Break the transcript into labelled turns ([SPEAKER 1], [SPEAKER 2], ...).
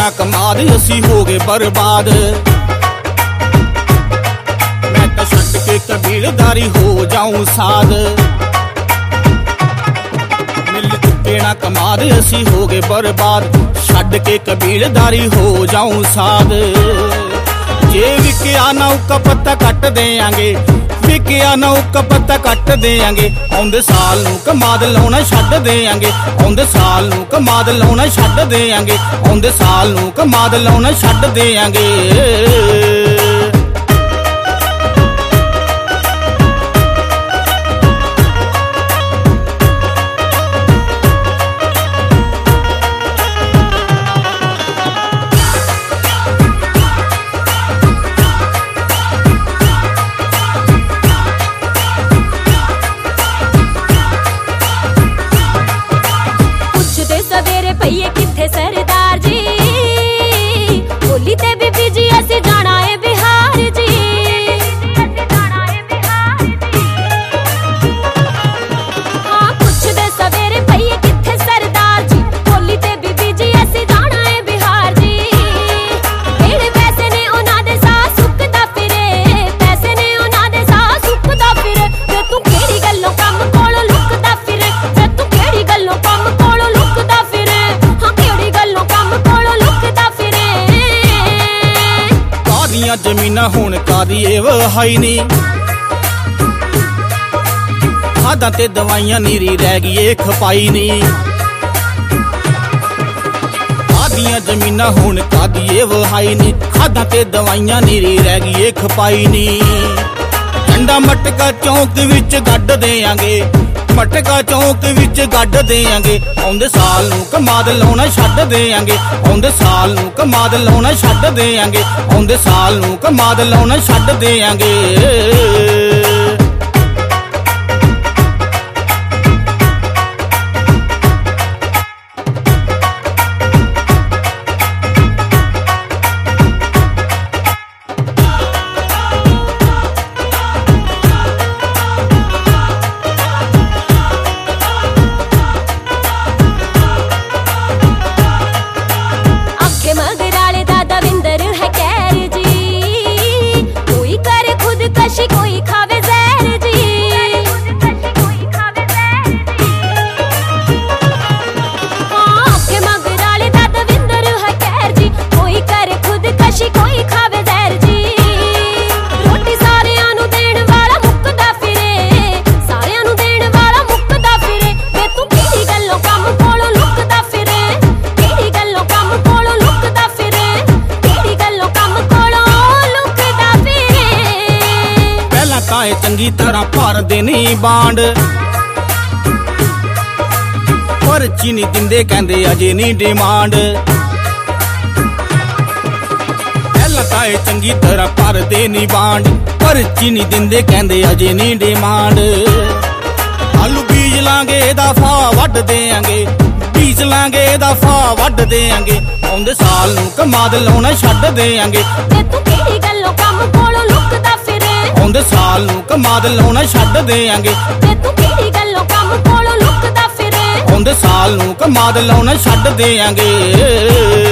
[SPEAKER 1] ना कमाद असी हो गए बर्बाद। मैं तो छड्ड के कबीलदारी हो जाऊं साध। मिल चुके ना कमाद असी हो गए बर्बाद। छड्ड के कबीलदारी हो जाऊं साध। जे विकिया ना उक्का पत्ता कट देंगे, विकिया ना उक्का पत्ता कट देंगे। आउंदे साल नूं कमाद लाउणा छड्ड देंगे, आउंदे साल नूं कमाद लाउणा छड्ड देंगे, आउंदे साल नूं कमाद लाउणा छड्ड देंगे।
[SPEAKER 2] सवेरे पईए किथे सरदार जी, होली ते बीबी जी असी जाना है बिहार जी। हाँ पुछदे सवेरे पईए किथे सरदार जी, होली ते बीबी जी असी जाना है बिहार जी। किहड़े पैसे ने उन्हां दे साह सुकदा फिरे, पैसे ने उन्हां दे साह सुकदा फिरे। ते तू किहड़ी गल्लों कम कोलों लुकदा फिरे, ते तू किहड़ी गल्लों कम कोलों लुकदा फिरे। हाँ किहड़ी गल्लों कम कोलों लुकदा फिरे।
[SPEAKER 1] कादियां जमीनां हुण कादी ए वहाई नी, खादां ते दवाइयां नीरी रह गई ए खपाई नी। कादियां जमीनां हुण कादी ए वहाई नी, खादां ते दवाइयां नीरी रह गई ए खपाई नी। झंडा मटका चौक विच गड्ड देंगे, मटका चौक विच गड्ड देंगे। आउंदे साल नूं कमाद लाउणा छड्ड देंगे, आउंदे साल नूं कमाद लाउणा छड्ड देंगे, आउंदे साल नूं कमाद लाउणा छड्ड देंगे।
[SPEAKER 2] मगराले दा दविंदर है कैर जी, कोई करे खुदकशी कोई खावे जहर जी। हाँ आपके मगराले दा दविंदर है कैर जी, कोई करे खुदकशी कोई खावे जहर जी। रोटी सारियां नूं देण वाला मुक्कदा फिरे, सारियां नूं देण वाला मुक्कदा फिरे। ते तू किहड़ी गल्लों कम कोलों लुकदा फिरे, किहड़ी गल्लों कम कोलों लुकदा फिरे, किहड़ी गल्लों कम कोलों लुकदा फिरे।
[SPEAKER 1] पहला काए चंगी तरह भर देनी बांड, पर चीनी दिंदे कहंदे अजे नहीं डिमांड। पहला काए चंगी तरह भर देनी बांड, पर चीनी दिंदे कहंदे अजे नहीं डिमांड। आलू बीज लांगे दा फा वड्ड देंगे, बीज लांगे दा फा वड्ड देंगे। आउंदे साल नूं कमाद लाउणा छड्ड देंगे,
[SPEAKER 2] ते तू किहड़ी गल्लों कम कोलों लुकदा फिरे।
[SPEAKER 1] आउंदे साल नूं कमाद लाउणा छड्ड देंगे,
[SPEAKER 2] ते तू किहड़ी गल्लों कम कोलों लुकदा फिरे।
[SPEAKER 1] आउंदे साल नूं कमाद लाउणा छड्ड देंगे।